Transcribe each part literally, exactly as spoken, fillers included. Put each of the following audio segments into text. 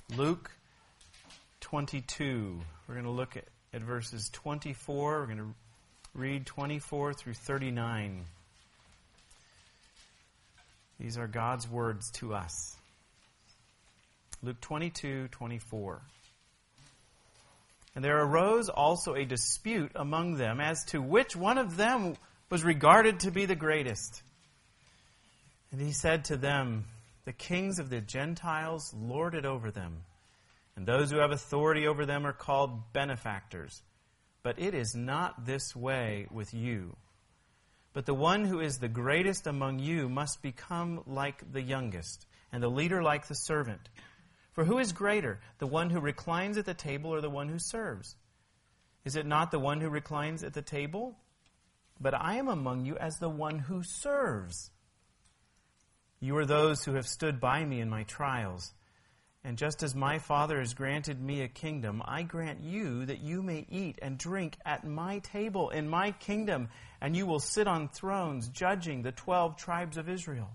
Luke twenty-two. We're going to look at, at verses twenty-four. We're going to read twenty-four through thirty-nine. These are God's words to us. Luke twenty-two, twenty-four. And there arose also a dispute among them as to which one of them was regarded to be the greatest. And he said to them, the kings of the Gentiles lord it over them, and those who have authority over them are called benefactors. But it is not this way with you. But the one who is the greatest among you must become like the youngest, and the leader like the servant. For who is greater, the one who reclines at the table or the one who serves? Is it not the one who reclines at the table? But I am among you as the one who serves. You are those who have stood by me in my trials. And just as my Father has granted me a kingdom, I grant you that you may eat and drink at my table in my kingdom, and you will sit on thrones judging the twelve tribes of Israel.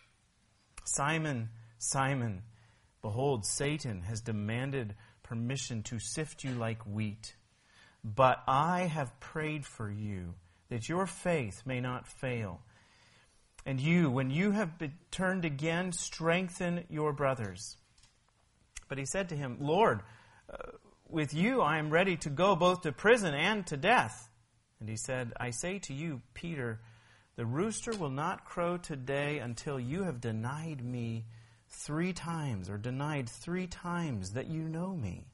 Simon, Simon, behold, Satan has demanded permission to sift you like wheat. But I have prayed for you, that your faith may not fail. And you, when you have been turned again, strengthen your brothers. But he said to him, Lord, uh, with you I am ready to go both to prison and to death. And he said, I say to you, Peter, the rooster will not crow today until you have denied me three times, or denied three times that you know me.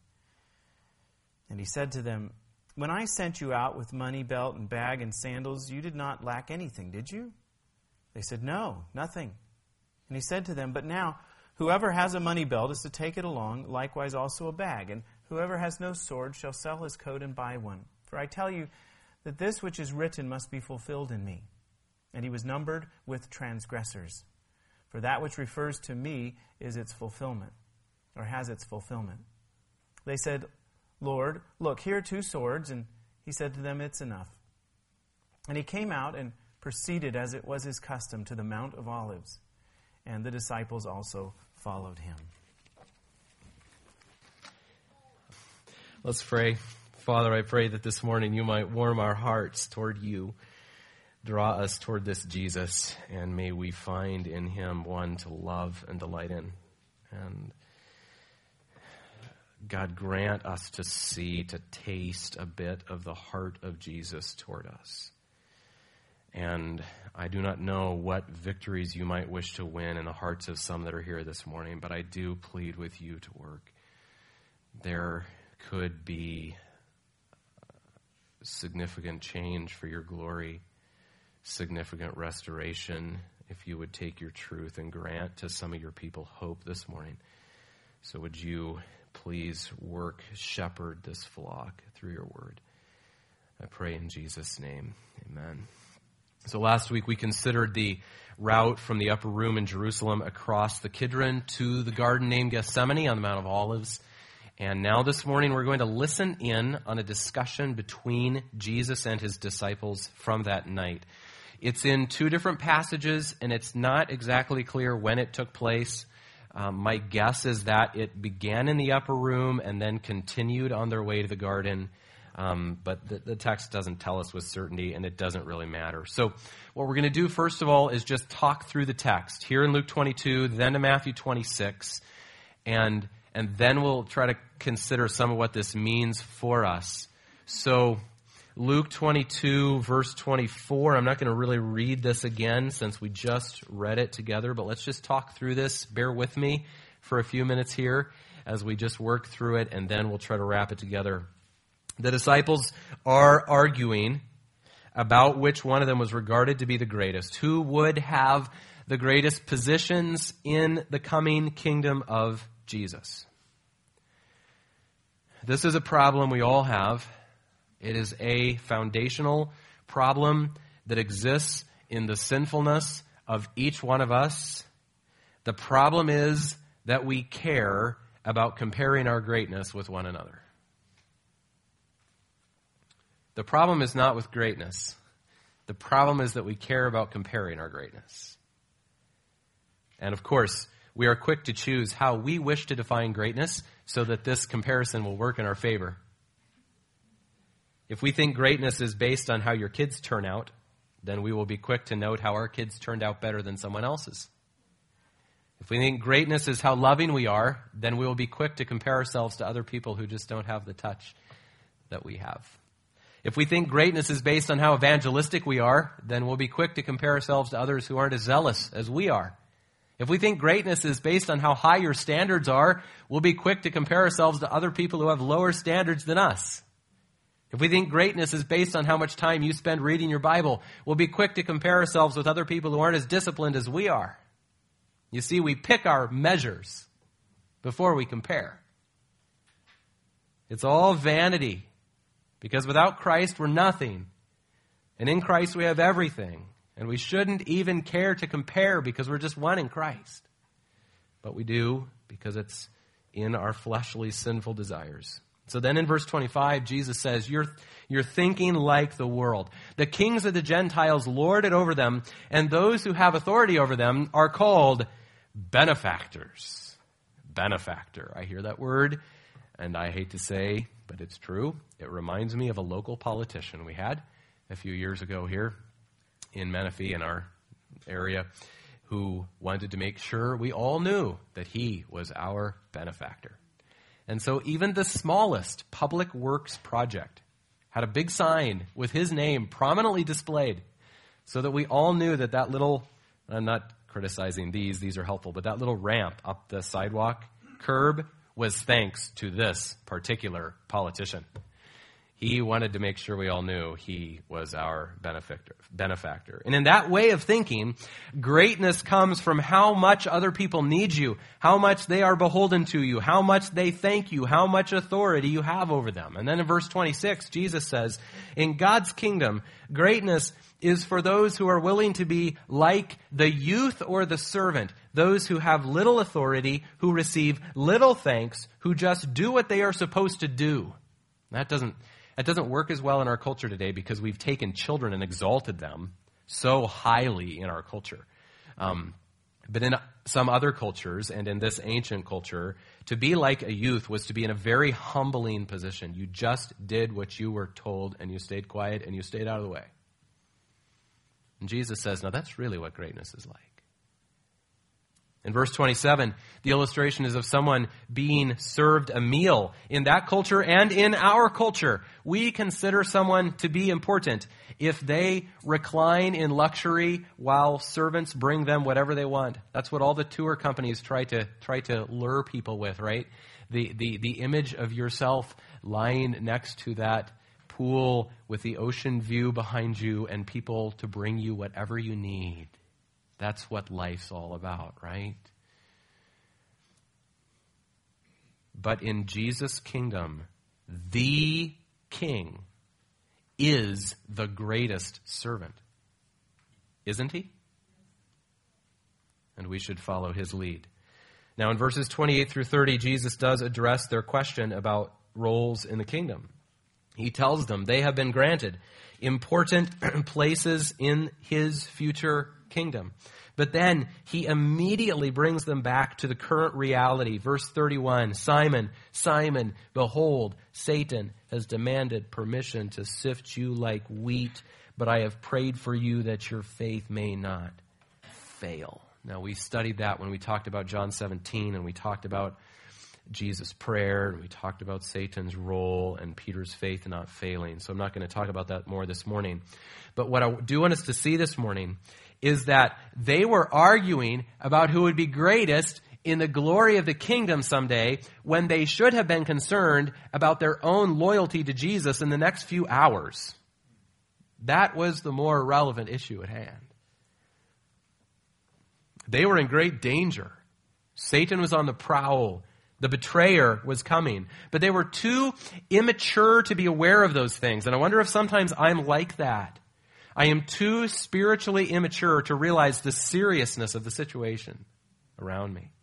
And he said to them, when I sent you out with money, belt, and bag, and sandals, you did not lack anything, did you? They said, no, nothing. And he said to them, but now, whoever has a money belt is to take it along, likewise also a bag. And whoever has no sword shall sell his coat and buy one. For I tell you that this which is written must be fulfilled in me. And he was numbered with transgressors. For that which refers to me is its fulfillment, or has its fulfillment. They said, Lord, look, here are two swords. And he said to them, it's enough. And he came out and proceeded, as it was his custom, to the Mount of Olives. And the disciples also followed him. Let's pray. Father, I pray that this morning you might warm our hearts toward you. Draw us toward this Jesus, and may we find in him one to love and delight in. And God, grant us to see, to taste a bit of the heart of Jesus toward us. And I do not know what victories you might wish to win in the hearts of some that are here this morning, but I do plead with you to work. There could be significant change for your glory, significant restoration, if you would take your truth and grant to some of your people hope this morning. So would you please work, shepherd this flock through your word. I pray in Jesus' name. Amen. So last week we considered the route from the upper room in Jerusalem across the Kidron to the garden named Gethsemane on the Mount of Olives. And now this morning we're going to listen in on a discussion between Jesus and his disciples from that night. It's in two different passages, and it's not exactly clear when it took place. Um, my guess is that it began in the upper room and then continued on their way to the garden. Um, but the, the text doesn't tell us with certainty, and it doesn't really matter. So what we're going to do, first of all, is just talk through the text. Here in Luke twenty-two, then to Matthew twenty-six, and and then we'll try to consider some of what this means for us. So Luke twenty-two, verse twenty-four, I'm not going to really read this again since we just read it together, but let's just talk through this. Bear with me for a few minutes here as we just work through it, and then we'll try to wrap it together. The disciples are arguing about which one of them was regarded to be the greatest, who would have the greatest positions in the coming kingdom of Jesus. This is a problem we all have. It is a foundational problem that exists in the sinfulness of each one of us. The problem is that we care about comparing our greatness with one another. The problem is not with greatness. The problem is that we care about comparing our greatness. And of course, we are quick to choose how we wish to define greatness so that this comparison will work in our favor. If we think greatness is based on how your kids turn out, then we will be quick to note how our kids turned out better than someone else's. If we think greatness is how loving we are, then we will be quick to compare ourselves to other people who just don't have the touch that we have. If we think greatness is based on how evangelistic we are, then we'll be quick to compare ourselves to others who aren't as zealous as we are. If we think greatness is based on how high your standards are, we'll be quick to compare ourselves to other people who have lower standards than us. If we think greatness is based on how much time you spend reading your Bible, we'll be quick to compare ourselves with other people who aren't as disciplined as we are. You see, we pick our measures before we compare. It's all vanity, because without Christ, we're nothing. And in Christ, we have everything. And we shouldn't even care to compare because we're just one in Christ. But we do because it's in our fleshly, sinful desires. So then in verse twenty-five, Jesus says, you're, you're thinking like the world. The kings of the Gentiles lord it over them, and those who have authority over them are called benefactors. Benefactor. I hear that word, and I hate to say, but it's true. It reminds me of a local politician we had a few years ago here in Menifee, in our area, who wanted to make sure we all knew that he was our benefactor. And so even the smallest public works project had a big sign with his name prominently displayed so that we all knew that that little, I'm not criticizing these, these are helpful, but that little ramp up the sidewalk curb was thanks to this particular politician. He wanted to make sure we all knew he was our benefactor. benefactor. And in that way of thinking, greatness comes from how much other people need you, how much they are beholden to you, how much they thank you, how much authority you have over them. And then in verse twenty-six, Jesus says, in God's kingdom, greatness is for those who are willing to be like the youth or the servant, those who have little authority, who receive little thanks, who just do what they are supposed to do. That doesn't That doesn't work as well in our culture today because we've taken children and exalted them so highly in our culture. Um, but in some other cultures, and in this ancient culture, to be like a youth was to be in a very humbling position. You just did what you were told, and you stayed quiet, and you stayed out of the way. And Jesus says, now that's really what greatness is like. In verse twenty-seven, the illustration is of someone being served a meal. In that culture and in our culture, we consider someone to be important if they recline in luxury while servants bring them whatever they want. That's what all the tour companies try to try to lure people with, right? The the the image of yourself lying next to that pool with the ocean view behind you and people to bring you whatever you need. That's what life's all about, right? But in Jesus' kingdom, the king is the greatest servant. Isn't he? And we should follow his lead. Now in verses twenty-eight through thirty, Jesus does address their question about roles in the kingdom. He tells them they have been granted important places in his future kingdom. But then he immediately brings them back to the current reality. Verse thirty-one, Simon, Simon, behold, Satan has demanded permission to sift you like wheat, but I have prayed for you that your faith may not fail. Now, we studied that when we talked about John seventeen, and we talked about Jesus' prayer, and we talked about Satan's role and Peter's faith not failing. So I'm not going to talk about that more this morning. But what I do want us to see this morning is that they were arguing about who would be greatest in the glory of the kingdom someday when they should have been concerned about their own loyalty to Jesus in the next few hours. That was the more relevant issue at hand. They were in great danger. Satan was on the prowl. The betrayer was coming. But they were too immature to be aware of those things. And I wonder if sometimes I'm like that. I am too spiritually immature to realize the seriousness of the situation around me.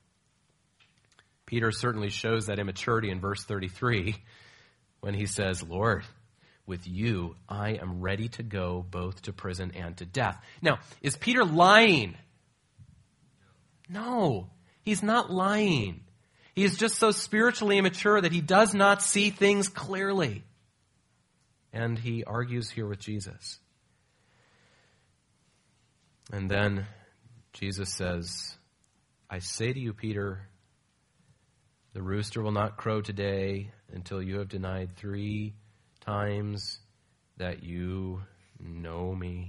Peter certainly shows that immaturity in verse thirty-three when he says, Lord, with you I am ready to go both to prison and to death. Now, is Peter lying? No. He's not lying. He is just so spiritually immature that he does not see things clearly. And he argues here with Jesus. And then Jesus says, I say to you, Peter, the rooster will not crow today until you have denied three times that you know me.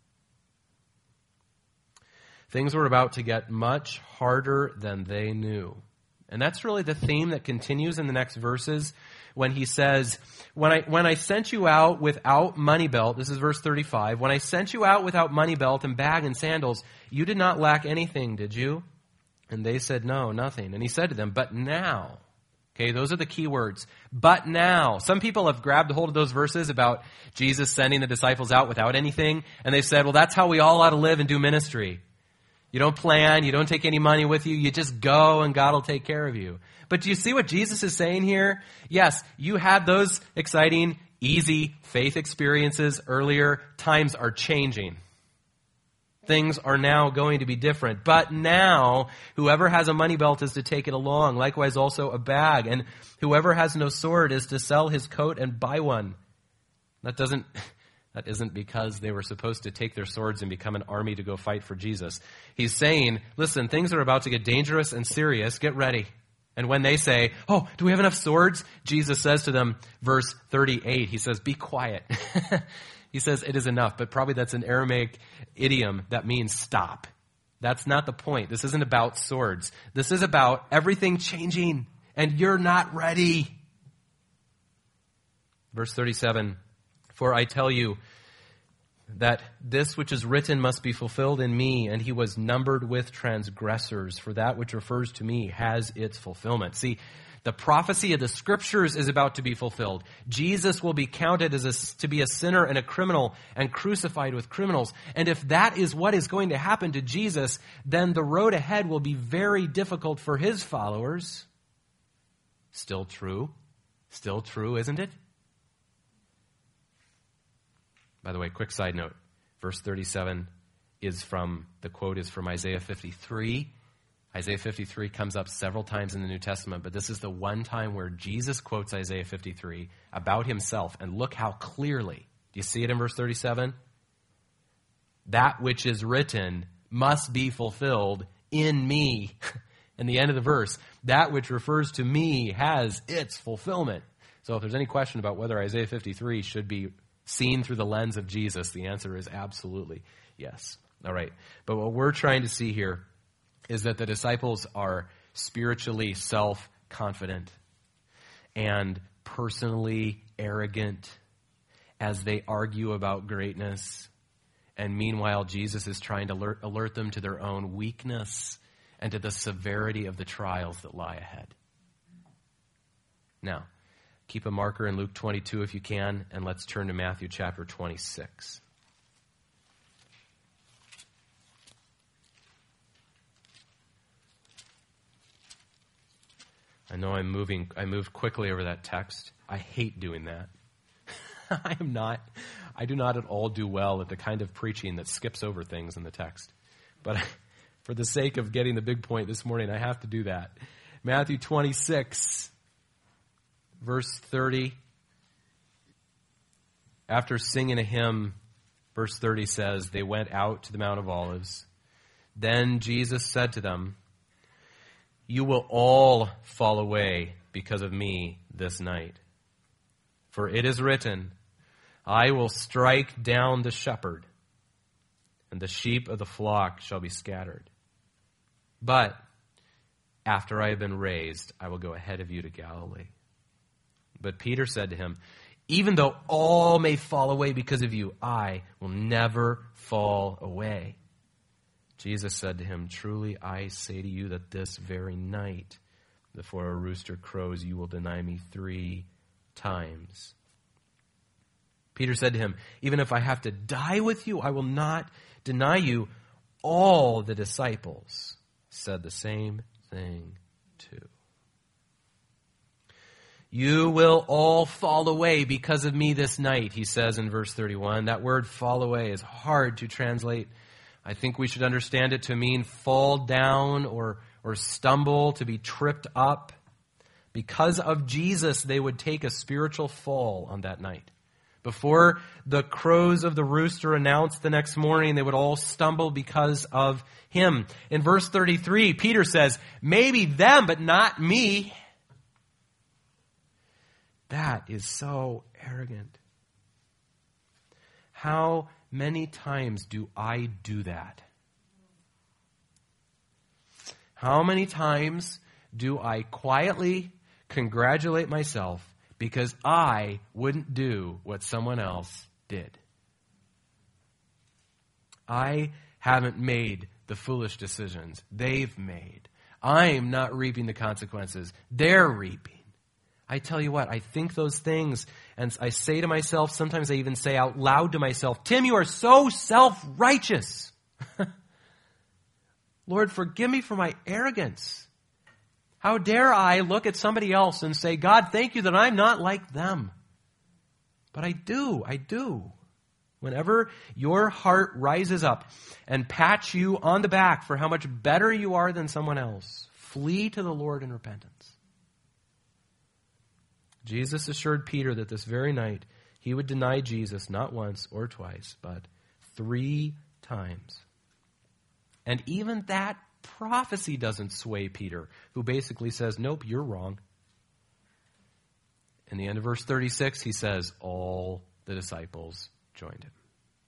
Things were about to get much harder than they knew. And that's really the theme that continues in the next verses when he says, when I when I sent you out without money belt, this is verse thirty-five, when I sent you out without money belt and bag and sandals, you did not lack anything, did you? And they said, no, nothing. And he said to them, but now, okay, those are the key words, but now. Some people have grabbed a hold of those verses about Jesus sending the disciples out without anything, and they've said, well, that's how we all ought to live and do ministry. You don't plan, you don't take any money with you, you just go and God will take care of you. But do you see what Jesus is saying here? Yes, you had those exciting, easy faith experiences earlier. Times are changing. Things are now going to be different. But now, whoever has a money belt is to take it along. Likewise also a bag. And whoever has no sword is to sell his coat and buy one. That doesn't... That isn't because they were supposed to take their swords and become an army to go fight for Jesus. He's saying, listen, things are about to get dangerous and serious. Get ready. And when they say, oh, do we have enough swords? Jesus says to them, verse thirty-eight, he says, be quiet. He says, it is enough. But probably that's an Aramaic idiom that means stop. That's not the point. This isn't about swords. This is about everything changing, and you're not ready. Verse thirty-seven, for I tell you that this which is written must be fulfilled in me, and he was numbered with transgressors, for that which refers to me has its fulfillment. See, the prophecy of the Scriptures is about to be fulfilled. Jesus will be counted as a, to be a sinner and a criminal and crucified with criminals. And if that is what is going to happen to Jesus, then the road ahead will be very difficult for his followers. Still true. Still true, isn't it? By the way, quick side note, verse thirty-seven is from, the quote is from Isaiah fifty-three. Isaiah fifty-three comes up several times in the New Testament, but this is the one time where Jesus quotes Isaiah fifty-three about himself, and look how clearly. Do you see it in verse thirty-seven? That which is written must be fulfilled in me. In the end of the verse, that which refers to me has its fulfillment. So if there's any question about whether Isaiah fifty-three should be seen through the lens of Jesus, the answer is absolutely yes. All right. But what we're trying to see here is that the disciples are spiritually self-confident and personally arrogant as they argue about greatness. And meanwhile, Jesus is trying to alert, alert them to their own weakness and to the severity of the trials that lie ahead. Now, keep a marker in Luke twenty-two if you can, and let's turn to Matthew chapter twenty-six. I know I'm moving, I moved quickly over that text. I hate doing that. I am not, I do not at all do well at the kind of preaching that skips over things in the text. But for the sake of getting the big point this morning, I have to do that. Matthew twenty-six. Verse thirty, after singing a hymn, verse thirty says, they went out to the Mount of Olives. Then Jesus said to them, you will all fall away because of me this night. For it is written, I will strike down the shepherd, and the sheep of the flock shall be scattered. But after I have been raised, I will go ahead of you to Galilee. But Peter said to him, even though all may fall away because of you, I will never fall away. Jesus said to him, truly I say to you that this very night, before a rooster crows, you will deny me three times. Peter said to him, even if I have to die with you, I will not deny you. All the disciples said the same thing too. You will all fall away because of me this night, he says in verse thirty-one. That word fall away is hard to translate. I think we should understand it to mean fall down or, or stumble, to be tripped up. Because of Jesus, they would take a spiritual fall on that night. Before the crows of the rooster announced the next morning, they would all stumble because of him. In verse thirty-three, Peter says, maybe them, but not me. That is so arrogant. How many times do I do that? How many times do I quietly congratulate myself because I wouldn't do what someone else did? I haven't made the foolish decisions they've made. I'm not reaping the consequences they're reaping. I tell you what, I think those things, and I say to myself, sometimes I even say out loud to myself, Tim, you are so self-righteous. Lord, forgive me for my arrogance. How dare I look at somebody else and say, God, thank you that I'm not like them. But I do, I do. Whenever your heart rises up and pats you on the back for how much better you are than someone else, flee to the Lord in repentance. Jesus assured Peter that this very night he would deny Jesus not once or twice, but three times. And even that prophecy doesn't sway Peter, who basically says, nope, you're wrong. In the end of verse thirty-six, he says, all the disciples joined him.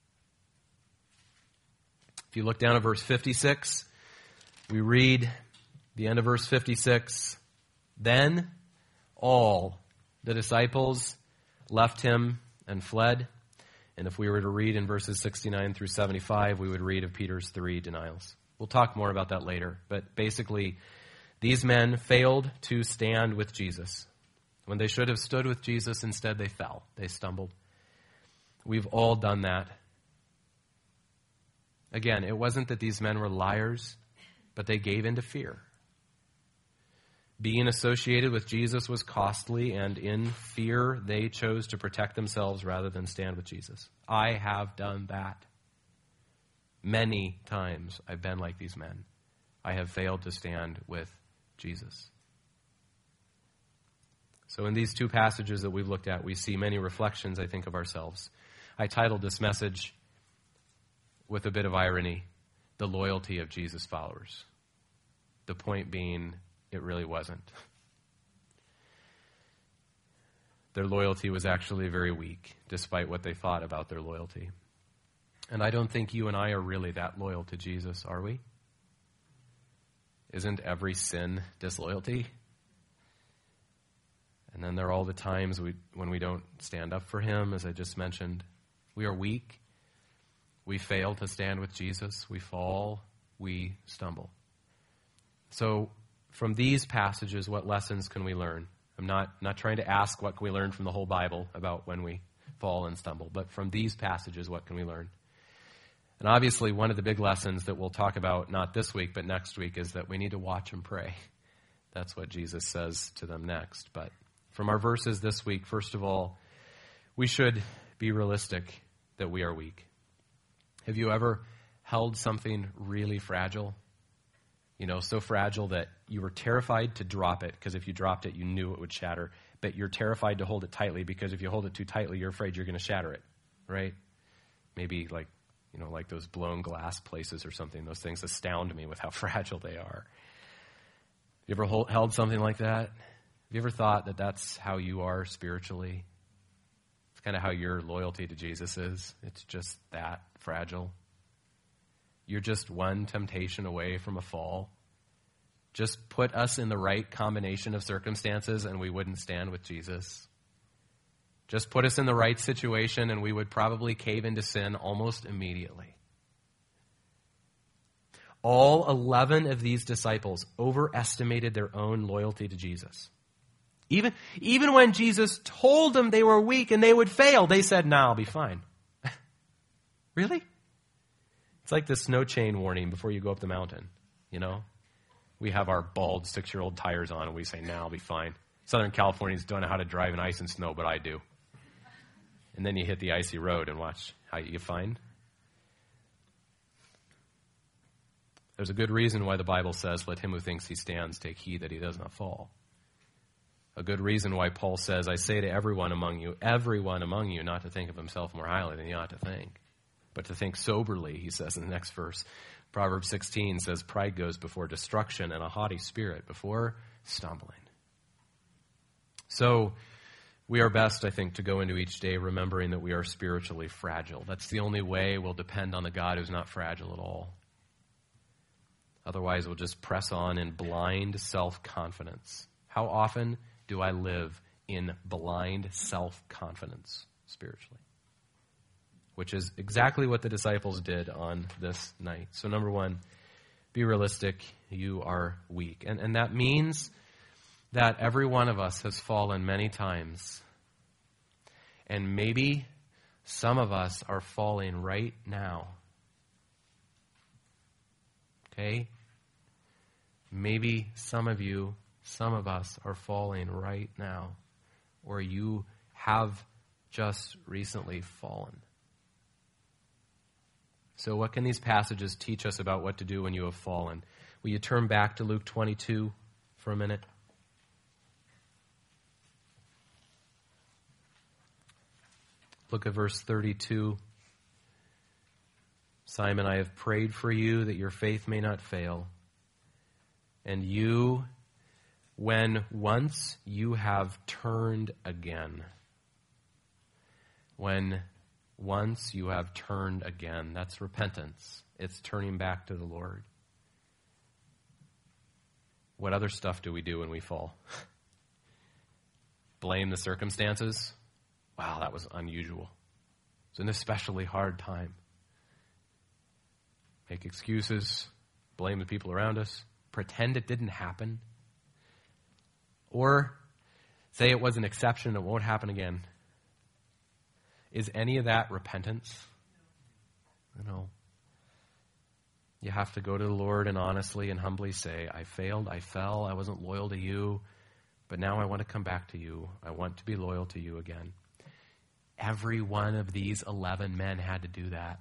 If you look down at verse fifty-six, we read the end of verse fifty-six, then all the disciples left him and fled. And if we were to read in verses sixty-nine through seventy-five, we would read of Peter's three denials. We'll talk more about that later. But basically, these men failed to stand with Jesus. When they should have stood with Jesus, instead they fell. They stumbled. We've all done that. Again, it wasn't that these men were liars, but they gave in to fear. Being associated with Jesus was costly, and in fear, they chose to protect themselves rather than stand with Jesus. I have done that. Many times I've been like these men. I have failed to stand with Jesus. So in these two passages that we've looked at, we see many reflections, I think, of ourselves. I titled this message with a bit of irony, The Loyalty of Jesus' Followers. The point being, it really wasn't. Their loyalty was actually very weak, despite what they thought about their loyalty. And I don't think you and I are really that loyal to Jesus, are we? Isn't every sin disloyalty? And then there are all the times we, when we don't stand up for him, as I just mentioned. We are weak. We fail to stand with Jesus. We fall. We stumble. So from these passages, what lessons can we learn? I'm not, not trying to ask what can we learn from the whole Bible about when we fall and stumble, but from these passages, what can we learn? And obviously, one of the big lessons that we'll talk about, not this week, but next week, is that we need to watch and pray. That's what Jesus says to them next. But from our verses this week, first of all, we should be realistic that we are weak. Have you ever held something really fragile? You know, so fragile that you were terrified to drop it, because if you dropped it, you knew it would shatter. But you're terrified to hold it tightly, because if you hold it too tightly, you're afraid you're going to shatter it, right? Maybe like, you know, like those blown glass places or something. Those things astound me with how fragile they are. You ever hold, held something like that? Have you ever thought that that's how you are spiritually? It's kind of how your loyalty to Jesus is. It's just that fragile. You're just one temptation away from a fall. Just put us in the right combination of circumstances and we wouldn't stand with Jesus. Just put us in the right situation and we would probably cave into sin almost immediately. All eleven of these disciples overestimated their own loyalty to Jesus. Even, even when Jesus told them they were weak and they would fail, they said, nah, I'll be fine. Really? It's like the snow chain warning before you go up the mountain, you know? We have our bald six-year-old tires on and we say, nah, I'll be fine. Southern Californians don't know how to drive in ice and snow, but I do. And then you hit the icy road and watch how you find. There's a good reason why the Bible says, let him who thinks he stands take heed that he does not fall. A good reason why Paul says, I say to everyone among you, everyone among you, not to think of himself more highly than he ought to think, but to think soberly, he says in the next verse. Proverbs sixteen says, pride goes before destruction and a haughty spirit before stumbling. So we are best, I think, to go into each day remembering that we are spiritually fragile. That's the only way we'll depend on the God who's not fragile at all. Otherwise, we'll just press on in blind self-confidence. How often do I live in blind self-confidence spiritually? Which is exactly what the disciples did on this night. So number one, be realistic. You are weak. And, and that means that every one of us has fallen many times. And maybe some of us are falling right now. Okay? Maybe some of you, some of us are falling right now. Or you have just recently fallen. So what can these passages teach us about what to do when you have fallen? Will you turn back to Luke twenty-two for a minute? Look at verse thirty-two. Simon, I have prayed for you that your faith may not fail. And you, when once you have turned again, when once you have turned again, that's repentance. It's turning back to the Lord. What other stuff do we do when we fall? Blame the circumstances? Wow, that was unusual. It's an especially hard time. Make excuses, blame the people around us, pretend it didn't happen. Or say it was an exception, it won't happen again. Is any of that repentance? No. You have to go to the Lord and honestly and humbly say, I failed, I fell, I wasn't loyal to you, but now I want to come back to you. I want to be loyal to you again. Every one of these eleven men had to do that.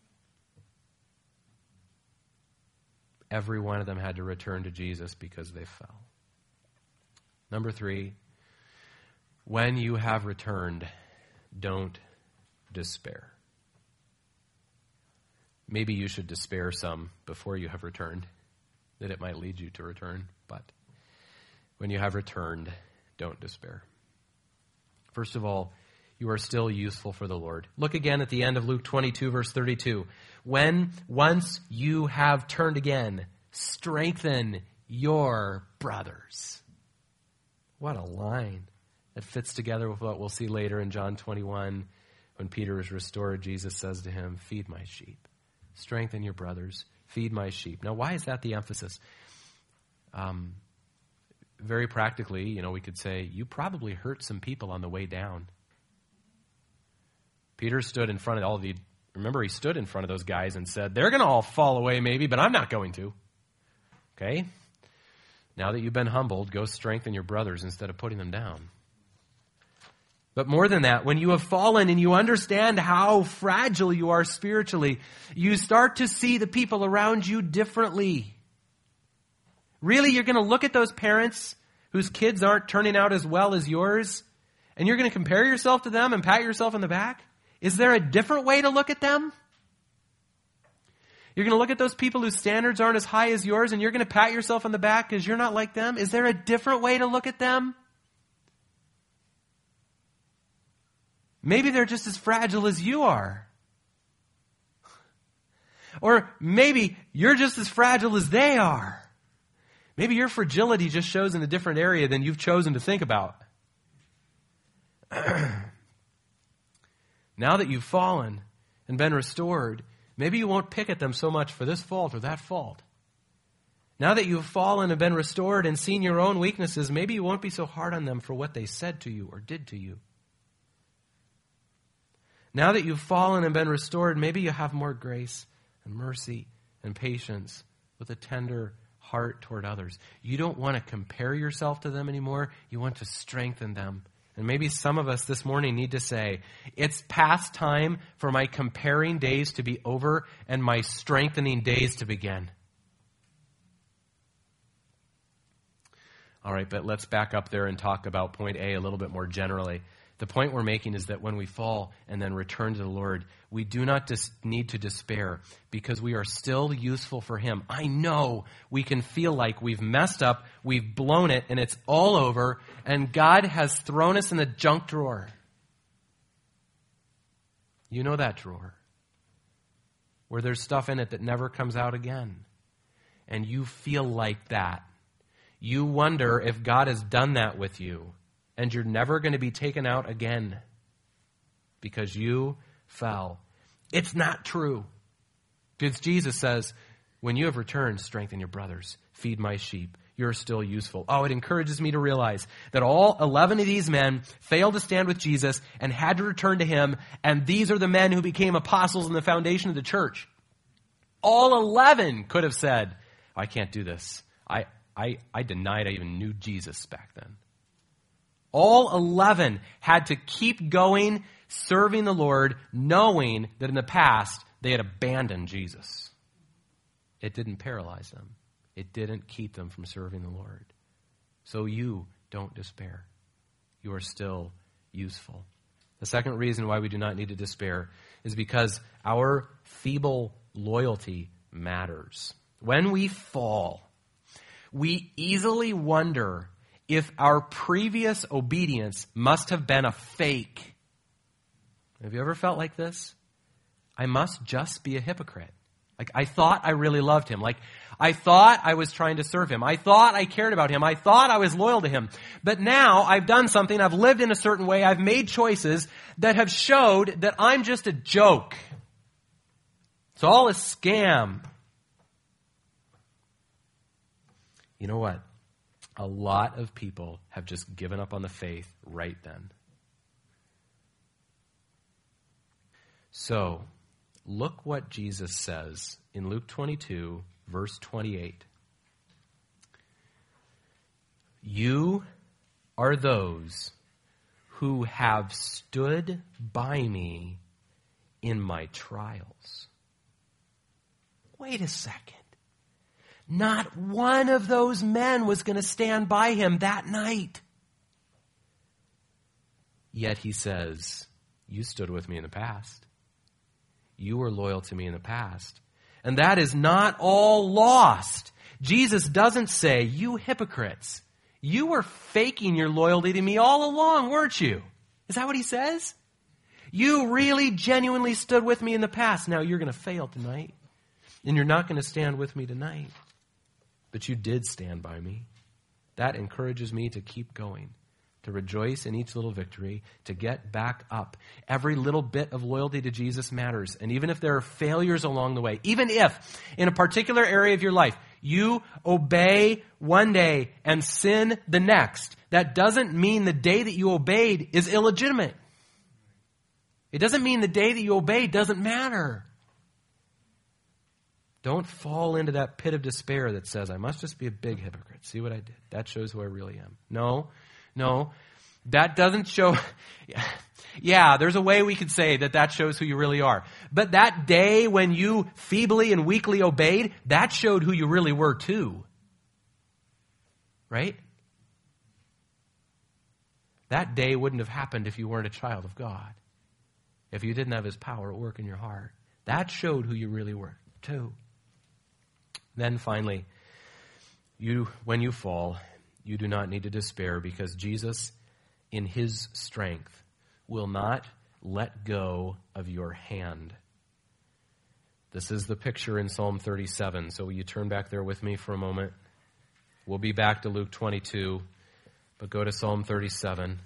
Every one of them had to return to Jesus because they fell. Number three, when you have returned, don't despair. Maybe you should despair some before you have returned, that it might lead you to return. But when you have returned, don't despair. First of all, you are still useful for the Lord. Look again at the end of Luke twenty-two, verse thirty-two. When once you have turned again, strengthen your brothers. What a line. That fits together with what we'll see later in John twenty-one. When Peter is restored, Jesus says to him, feed my sheep. Strengthen your brothers. Feed my sheep. Now, why is that the emphasis? Um, very practically, you know, we could say, you probably hurt some people on the way down. Peter stood in front of all the, remember he stood in front of those guys and said, they're going to all fall away maybe, but I'm not going to. Okay? Now that you've been humbled, go strengthen your brothers instead of putting them down. But more than that, when you have fallen and you understand how fragile you are spiritually, you start to see the people around you differently. Really, you're going to look at those parents whose kids aren't turning out as well as yours, and you're going to compare yourself to them and pat yourself on the back? Is there a different way to look at them? You're going to look at those people whose standards aren't as high as yours, and you're going to pat yourself on the back because you're not like them? Is there a different way to look at them? Maybe they're just as fragile as you are. Or maybe you're just as fragile as they are. Maybe your fragility just shows in a different area than you've chosen to think about. Now that you've fallen and been restored, maybe you won't pick at them so much for this fault or that fault. Now that you've fallen and been restored and seen your own weaknesses, maybe you won't be so hard on them for what they said to you or did to you. Now that you've fallen and been restored, maybe you have more grace and mercy and patience with a tender heart toward others. You don't want to compare yourself to them anymore. You want to strengthen them. And maybe some of us this morning need to say, it's past time for my comparing days to be over and my strengthening days to begin. All right, but let's back up there and talk about point A a little bit more generally. The point we're making is that when we fall and then return to the Lord, we do not dis- need to despair because we are still useful for Him. I know we can feel like we've messed up, we've blown it, and it's all over, and God has thrown us in the junk drawer. You know that drawer where there's stuff in it that never comes out again. And you feel like that. You wonder if God has done that with you. And you're never going to be taken out again because you fell. It's not true. Because Jesus says, when you have returned, strengthen your brothers. Feed my sheep. You're still useful. Oh, it encourages me to realize that all eleven of these men failed to stand with Jesus and had to return to Him. And these are the men who became apostles in the foundation of the church. All eleven could have said, I can't do this. I, I, I denied I even knew Jesus back then. All eleven had to keep going, serving the Lord, knowing that in the past they had abandoned Jesus. It didn't paralyze them. It didn't keep them from serving the Lord. So you don't despair. You are still useful. The second reason why we do not need to despair is because our feeble loyalty matters. When we fall, we easily wonder if our previous obedience must have been a fake. Have you ever felt like this? I must just be a hypocrite. Like, I thought I really loved Him. Like, I thought I was trying to serve Him. I thought I cared about Him. I thought I was loyal to Him. But now I've done something. I've lived in a certain way. I've made choices that have showed that I'm just a joke. It's all a scam. You know what? A lot of people have just given up on the faith right then. So, look what Jesus says in Luke twenty-two, verse twenty-eight. You are those who have stood by me in my trials. Wait a second. Not one of those men was going to stand by him that night. Yet he says, you stood with me in the past. You were loyal to me in the past. And that is not all lost. Jesus doesn't say, you hypocrites, you were faking your loyalty to me all along, weren't you? Is that what he says? You really genuinely stood with me in the past. Now you're going to fail tonight. And you're not going to stand with me tonight. But you did stand by me. That encourages me to keep going, to rejoice in each little victory, to get back up. Every little bit of loyalty to Jesus matters. And even if there are failures along the way, even if in a particular area of your life you obey one day and sin the next, that doesn't mean the day that you obeyed is illegitimate. It doesn't mean the day that you obeyed doesn't matter. Don't fall into that pit of despair that says, I must just be a big hypocrite. See what I did? That shows who I really am. No, no, that doesn't show. Yeah, there's a way we could say that that shows who you really are. But that day when you feebly and weakly obeyed, that showed who you really were too. Right? That day wouldn't have happened if you weren't a child of God. If you didn't have His power at work in your heart. That showed who you really were too. Then finally, you, when you fall, you do not need to despair because Jesus, in His strength, will not let go of your hand. This is the picture in Psalm thirty-seven. So will you turn back there with me for a moment? We'll be back to Luke twenty-two, but go to Psalm thirty-seven.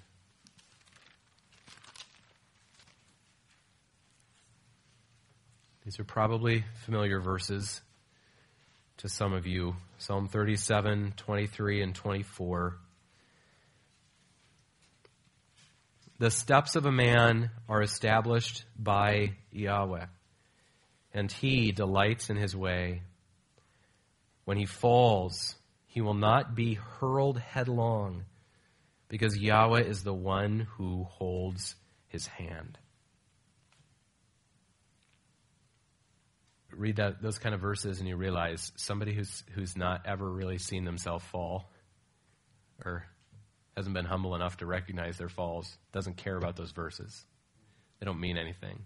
These are probably familiar verses to some of you. Psalm thirty-seven, twenty-three, and twenty-four. The steps of a man are established by Yahweh, and He delights in his way. When he falls, he will not be hurled headlong, because Yahweh is the one who holds his hand. Read that, those kind of verses and you realize somebody who's who's not ever really seen themselves fall, or hasn't been humble enough to recognize their falls doesn't care about those verses. They don't mean anything.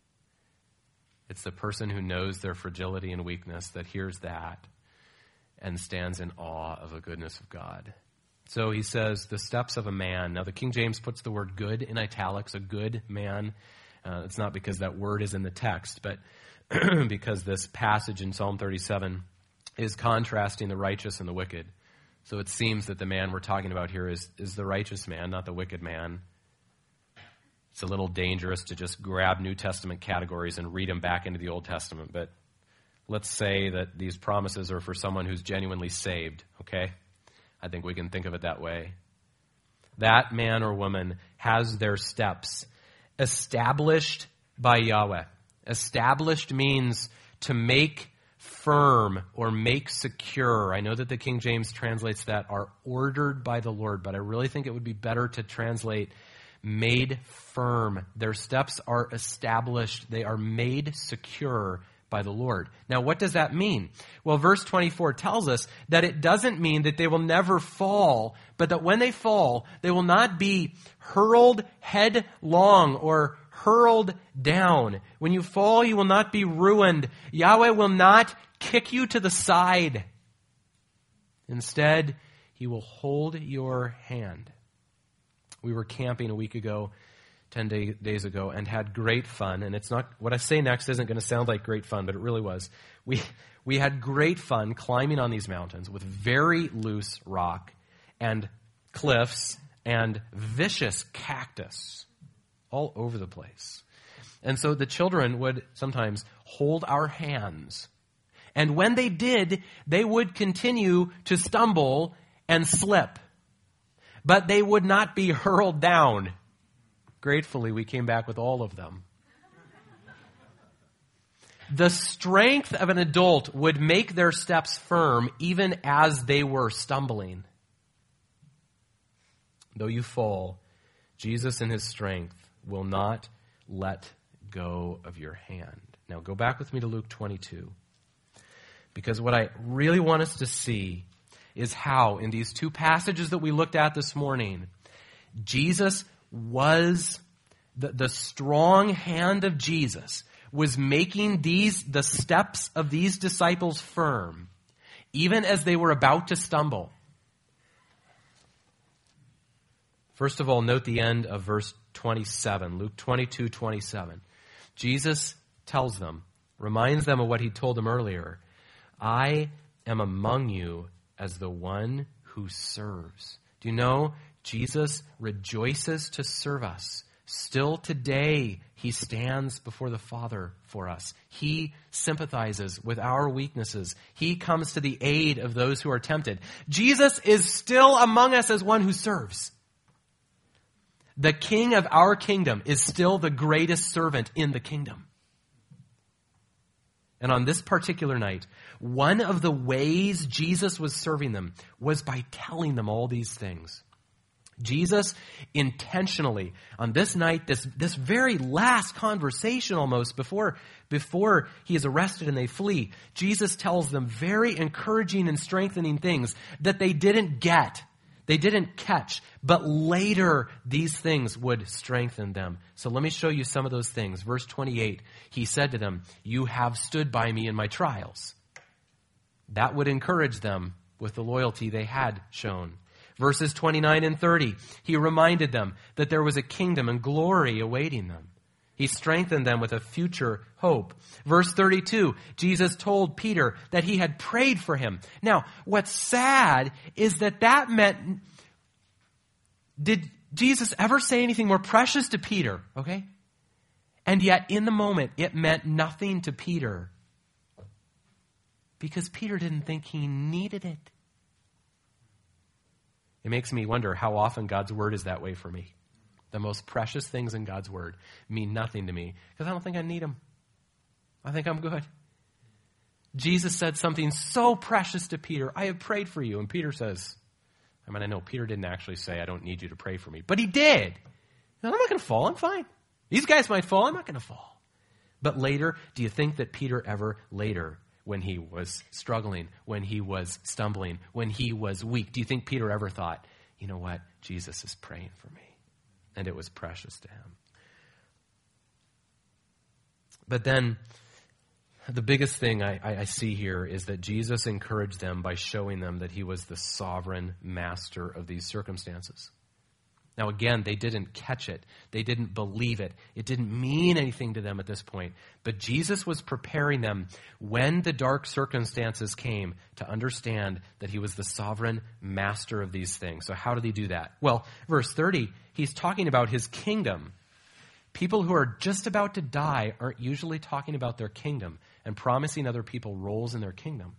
It's the person who knows their fragility and weakness that hears that and stands in awe of the goodness of God. So he says, the steps of a man. Now the King James puts the word good in italics, a good man. Uh, it's not because that word is in the text, but because this passage in Psalm thirty-seven is contrasting the righteous and the wicked. So it seems that the man we're talking about here is, is the righteous man, not the wicked man. It's a little dangerous to just grab New Testament categories and read them back into the Old Testament, but let's say that these promises are for someone who's genuinely saved, okay? I think we can think of it that way. That man or woman has their steps established by Yahweh. Established means to make firm or make secure. I know that the King James translates that are ordered by the Lord, but I really think it would be better to translate made firm. Their steps are established. They are made secure by the Lord. Now, what does that mean? Well, verse twenty-four tells us that it doesn't mean that they will never fall, but that when they fall, they will not be hurled headlong or hurled down. When you fall, you will not be ruined. Yahweh will not kick you to the side. Instead, he will hold your hand. We were camping a week ago, ten day, days ago, and had great fun. And it's not, what I say next isn't going to sound like great fun, but it really was. We, we had great fun climbing on these mountains with very loose rock and cliffs and vicious cactus all over the place. And so the children would sometimes hold our hands. And when they did, they would continue to stumble and slip. But they would not be hurled down. Gratefully, we came back with all of them. The strength of an adult would make their steps firm even as they were stumbling. Though you fall, Jesus in his strength will not let go of your hand. Now go back with me to Luke twenty-two. Because what I really want us to see is how in these two passages that we looked at this morning, Jesus was, the, the strong hand of Jesus was making these, the steps of these disciples firm, even as they were about to stumble. First of all, note the end of verse twenty-seven, Luke twenty-two, twenty-seven. Jesus tells them, reminds them of what he told them earlier. I am among you as the one who serves. Do you know Jesus rejoices to serve us? Still today, he stands before the Father for us. He sympathizes with our weaknesses. He comes to the aid of those who are tempted. Jesus is still among us as one who serves. The king of our kingdom is still the greatest servant in the kingdom. And on this particular night, one of the ways Jesus was serving them was by telling them all these things. Jesus intentionally, on this night, this, this very last conversation almost before, before he is arrested and they flee, Jesus tells them very encouraging and strengthening things that they didn't get. They didn't catch, but later these things would strengthen them. So let me show you some of those things. Verse twenty-eight, he said to them, you have stood by me in my trials. That would encourage them with the loyalty they had shown. Verses twenty-nine and thirty, he reminded them that there was a kingdom and glory awaiting them. He strengthened them with a future hope. Verse thirty-two, Jesus told Peter that he had prayed for him. Now, what's sad is that that meant, did Jesus ever say anything more precious to Peter? Okay? And yet, in the moment, it meant nothing to Peter. Because Peter didn't think he needed it. It makes me wonder how often God's word is that way for me. The most precious things in God's word mean nothing to me because I don't think I need them. I think I'm good. Jesus said something so precious to Peter. I have prayed for you. And Peter says, I mean, I know Peter didn't actually say, I don't need you to pray for me. But he did. I'm not going to fall. I'm fine. These guys might fall. I'm not going to fall. But later, do you think that Peter ever later, when he was struggling, when he was stumbling, when he was weak, do you think Peter ever thought, you know what? Jesus is praying for me. And it was precious to him. But then the biggest thing I, I, I see here is that Jesus encouraged them by showing them that he was the sovereign master of these circumstances. Now again, they didn't catch it. They didn't believe it. It didn't mean anything to them at this point. But Jesus was preparing them when the dark circumstances came to understand that he was the sovereign master of these things. So how did he do that? Well, verse thirty, he's talking about his kingdom. People who are just about to die aren't usually talking about their kingdom and promising other people roles in their kingdom.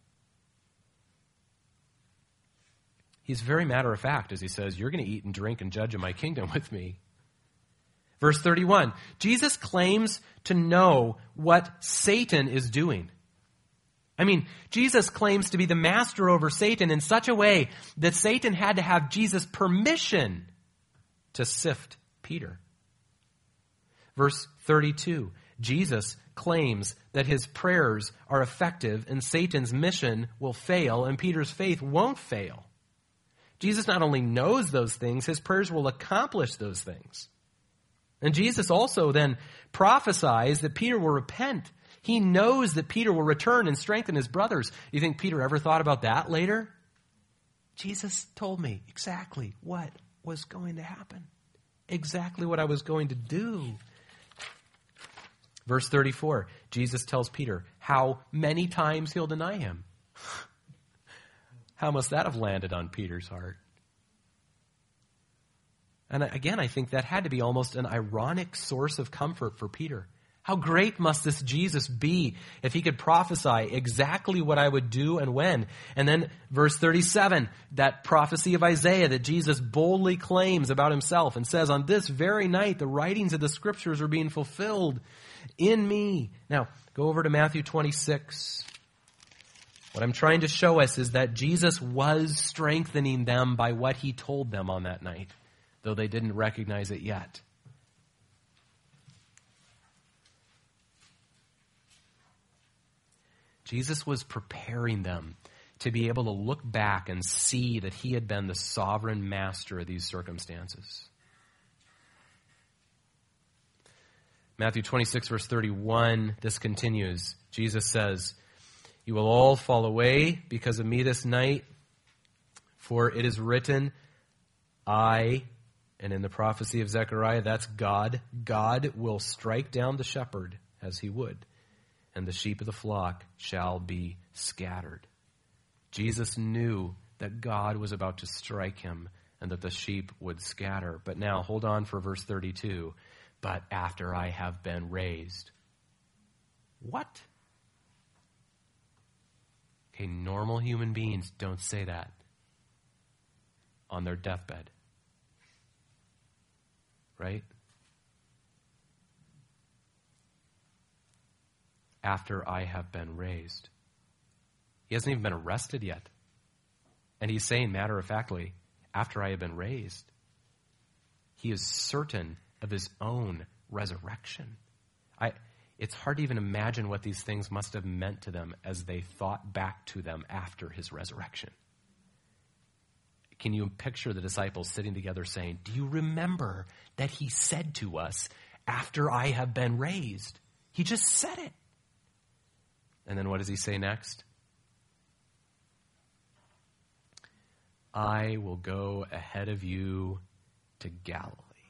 He's very matter of fact as he says, you're going to eat and drink and judge in my kingdom with me. Verse thirty-one, Jesus claims to know what Satan is doing. I mean, Jesus claims to be the master over Satan in such a way that Satan had to have Jesus' permission to sift Peter. Verse thirty-two, Jesus claims that his prayers are effective and Satan's mission will fail and Peter's faith won't fail. Jesus not only knows those things, his prayers will accomplish those things. And Jesus also then prophesies that Peter will repent. He knows that Peter will return and strengthen his brothers. You think Peter ever thought about that later? Jesus told me exactly what was going to happen. Exactly what I was going to do. Verse thirty-four, Jesus tells Peter how many times he'll deny him. How must that have landed on Peter's heart? And again, I think that had to be almost an ironic source of comfort for Peter. How great must this Jesus be if he could prophesy exactly what I would do and when? And then verse thirty-seven, that prophecy of Isaiah that Jesus boldly claims about himself and says, on this very night, the writings of the scriptures are being fulfilled in me. Now, go over to Matthew twenty-six. What I'm trying to show us is that Jesus was strengthening them by what he told them on that night, though they didn't recognize it yet. Jesus was preparing them to be able to look back and see that he had been the sovereign master of these circumstances. Matthew twenty-six, verse thirty-one, this continues. Jesus says, you will all fall away because of me this night, for it is written, I, and in the prophecy of Zechariah, that's God, God will strike down the shepherd as he would, and the sheep of the flock shall be scattered. Jesus knew that God was about to strike him and that the sheep would scatter. But now, hold on for verse thirty-two. But after I have been raised. What? Okay, normal human beings don't say that on their deathbed. Right? After I have been raised. He hasn't even been arrested yet. And he's saying matter-of-factly, after I have been raised. He is certain of his own resurrection. I, it's hard to even imagine what these things must have meant to them as they thought back to them after his resurrection. Can you picture the disciples sitting together saying, do you remember that he said to us, after I have been raised? He just said it. And then what does he say next? I will go ahead of you to Galilee.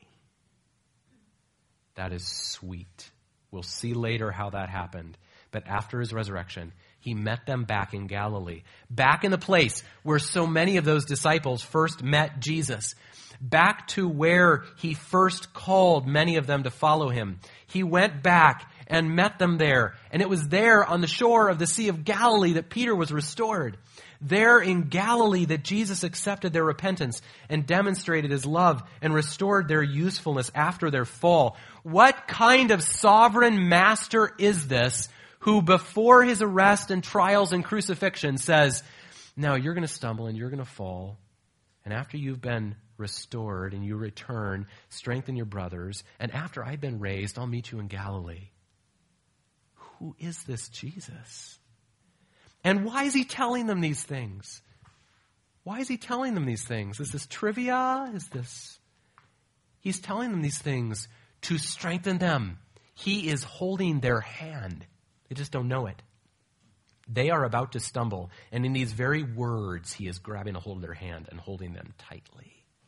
That is sweet. We'll see later how that happened. But after his resurrection, he met them back in Galilee. Back in the place where so many of those disciples first met Jesus. Back to where he first called many of them to follow him. He went back and met them there. And it was there on the shore of the Sea of Galilee that Peter was restored. There in Galilee that Jesus accepted their repentance and demonstrated his love and restored their usefulness after their fall. What kind of sovereign master is this who before his arrest and trials and crucifixion says, now you're going to stumble and you're going to fall. And after you've been restored and you return, strengthen your brothers. And after I've been raised, I'll meet you in Galilee. Who is this Jesus? And why is he telling them these things? Why is he telling them these things? Is this trivia? Is this... He's telling them these things to strengthen them. He is holding their hand. They just don't know it. They are about to stumble, and in these very words, he is grabbing a hold of their hand and holding them tightly.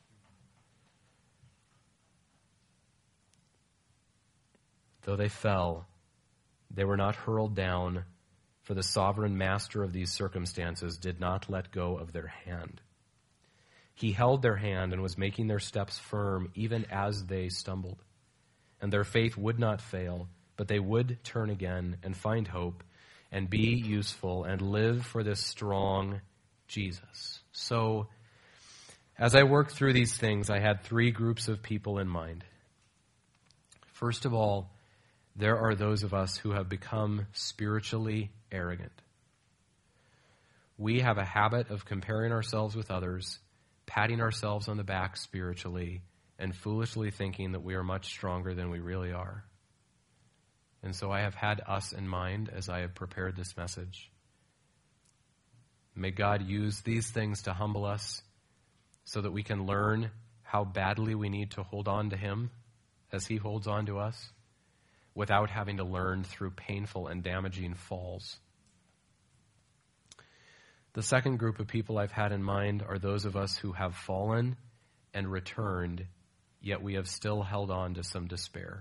Though they fell, they were not hurled down, for the sovereign master of these circumstances did not let go of their hand. He held their hand and was making their steps firm even as they stumbled. And their faith would not fail, but they would turn again and find hope and be useful and live for this strong Jesus. So, as I worked through these things, I had three groups of people in mind. First of all, there are those of us who have become spiritually arrogant. We have a habit of comparing ourselves with others, patting ourselves on the back spiritually, and foolishly thinking that we are much stronger than we really are. And so I have had us in mind as I have prepared this message. May God use these things to humble us so that we can learn how badly we need to hold on to him as he holds on to us, without having to learn through painful and damaging falls. The second group of people I've had in mind are those of us who have fallen and returned, yet we have still held on to some despair.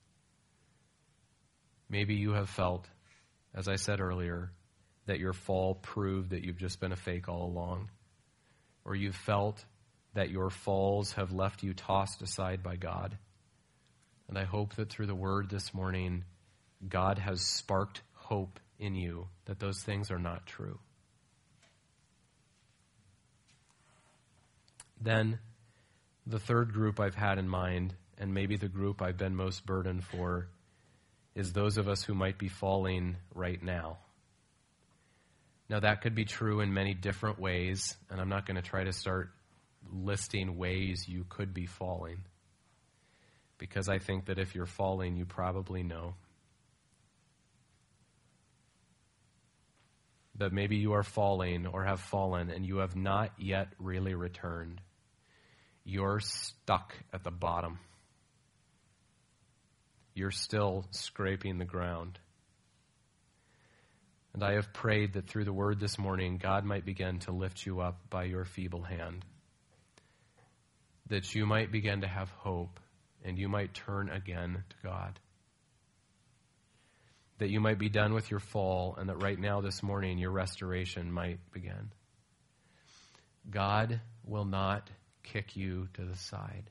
Maybe you have felt, as I said earlier, that your fall proved that you've just been a fake all along. Or you've felt that your falls have left you tossed aside by God. And I hope that through the word this morning, God has sparked hope in you that those things are not true. Then, the third group I've had in mind, and maybe the group I've been most burdened for, is those of us who might be falling right now. Now, that could be true in many different ways, and I'm not going to try to start listing ways you could be falling, because I think that if you're falling, you probably know. But maybe you are falling or have fallen and you have not yet really returned. You're stuck at the bottom. You're still scraping the ground. And I have prayed that through the word this morning, God might begin to lift you up by your feeble hand. That you might begin to have hope and you might turn again to God. That you might be done with your fall and that right now this morning your restoration might begin. God will not kick you to the side.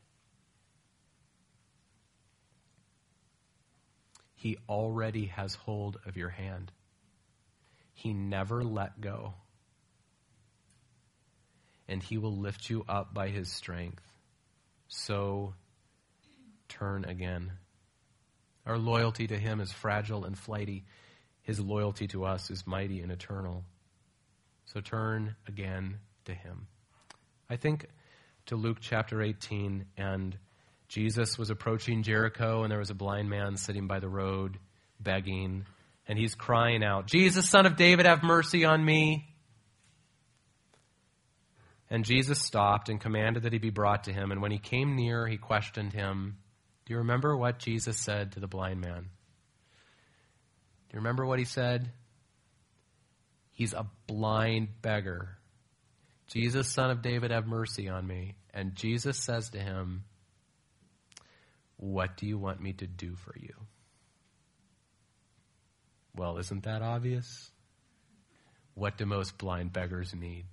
He already has hold of your hand. He never let go. And he will lift you up by his strength. So turn again. Our loyalty to him is fragile and flighty. His loyalty to us is mighty and eternal. So turn again to him. I think to Luke chapter eighteen, and Jesus was approaching Jericho, and there was a blind man sitting by the road begging, and he's crying out, "Jesus, Son of David, have mercy on me." And Jesus stopped and commanded that he be brought to him, and when he came near, he questioned him. Do you remember what Jesus said to the blind man? Do you remember what he said? He's a blind beggar. Jesus, Son of David, have mercy on me. And Jesus says to him, "What do you want me to do for you?" Well, isn't that obvious? What do most blind beggars need?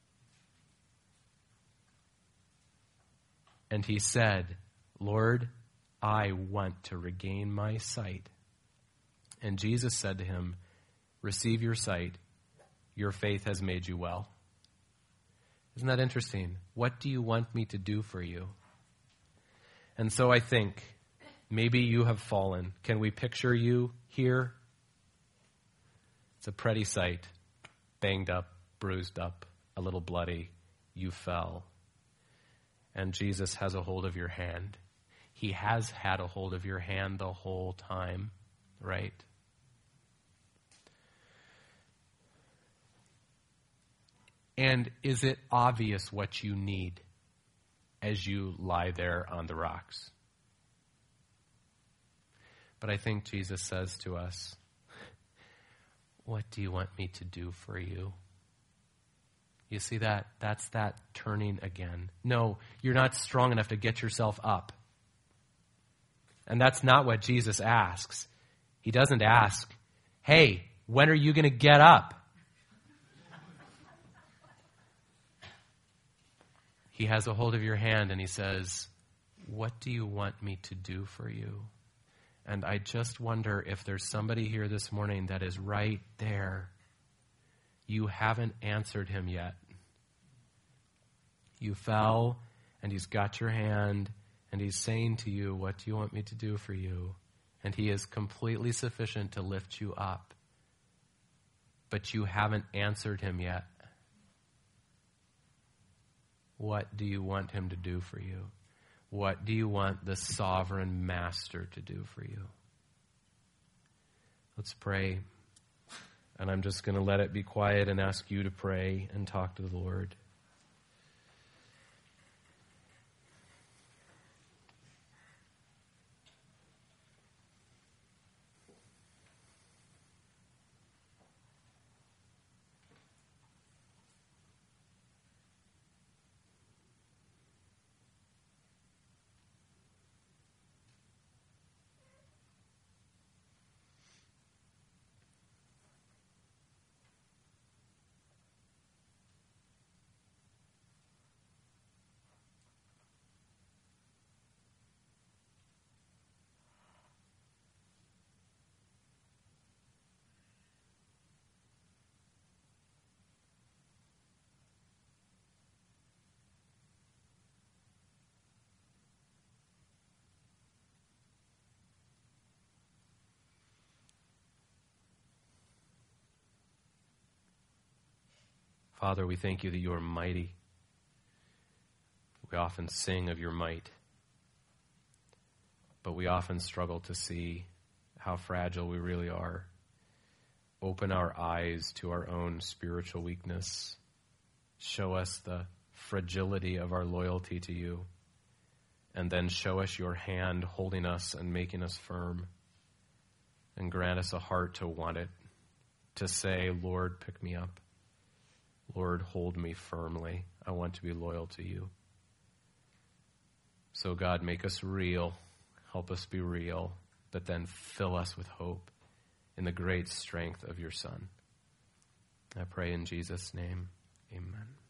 And he said, "Lord, I want to regain my sight." And Jesus said to him, "Receive your sight. Your faith has made you well." Isn't that interesting? What do you want me to do for you? And so I think maybe you have fallen. Can we picture you here? It's a pretty sight. Banged up, bruised up, a little bloody. You fell. And Jesus has a hold of your hand. He has had a hold of your hand the whole time, right? And is it obvious what you need as you lie there on the rocks? But I think Jesus says to us, what do you want me to do for you? You see that? That's that turning again. No, you're not strong enough to get yourself up. And that's not what Jesus asks. He doesn't ask, hey, when are you going to get up? He has a hold of your hand and he says, what do you want me to do for you? And I just wonder if there's somebody here this morning that is right there. You haven't answered him yet. You fell and he's got your hand and he's saying to you, what do you want me to do for you? And he is completely sufficient to lift you up. But you haven't answered him yet. What do you want him to do for you? What do you want the sovereign master to do for you? Let's pray. And I'm just going to let it be quiet and ask you to pray and talk to the Lord. Father, we thank you that you are mighty. We often sing of your might, but we often struggle to see how fragile we really are. Open our eyes to our own spiritual weakness. Show us the fragility of our loyalty to you, and then show us your hand holding us and making us firm, and grant us a heart to want it, to say, Lord, pick me up. Lord, hold me firmly. I want to be loyal to you. So God, make us real. Help us be real, but then fill us with hope in the great strength of your Son. I pray in Jesus' name, amen.